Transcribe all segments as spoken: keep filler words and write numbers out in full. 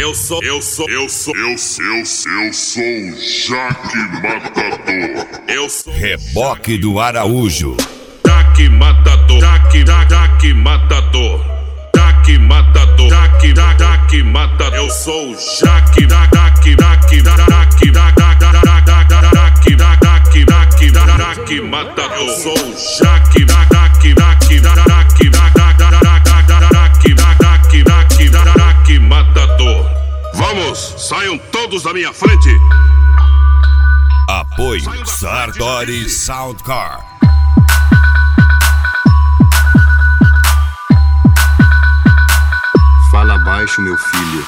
Eu sou, eu sou, eu sou, eu sou, eu sou, eu sou o Jaque Matador. Eu sou Reboque do Araújo. Jaque Matador, Jaque, Jaque Matador, Jaque Matador, Jaque, Jaque Matador. Eu sou o Jaque, Jaque, Jaque, Jaque, Jaque, Jaque, Jaque, Jaque, Jaque Matador. Eu sou o Jaque, Jaque, Jaque, Jaque, Jaque, Jaque, Jaque Matador. Vamos, saiam todos da minha frente. Apoio Sartori Soundcar. Fala baixo, meu filho.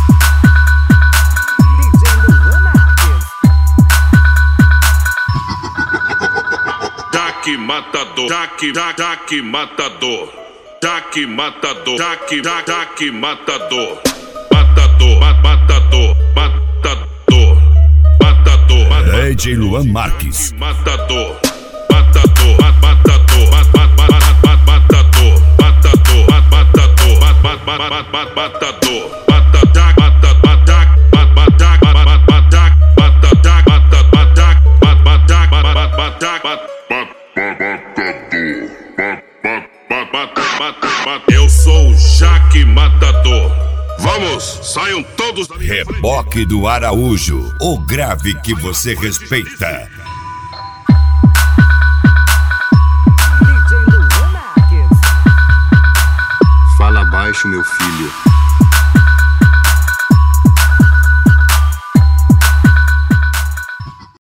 Jaque Matador, Jaque, Jaque Matador, Jaque Matador, Jaque, Jaque Matador, Matador, Matador, Matador, Matador, D J Luan Marques. Matador, Matador, Matador, Matador, Matador, Matador, Matador, eu sou o Jaque Matador. Vamos, saiam todos da minha frente. Reboque do Araújo, o grave que você respeita. Fala baixo, meu filho.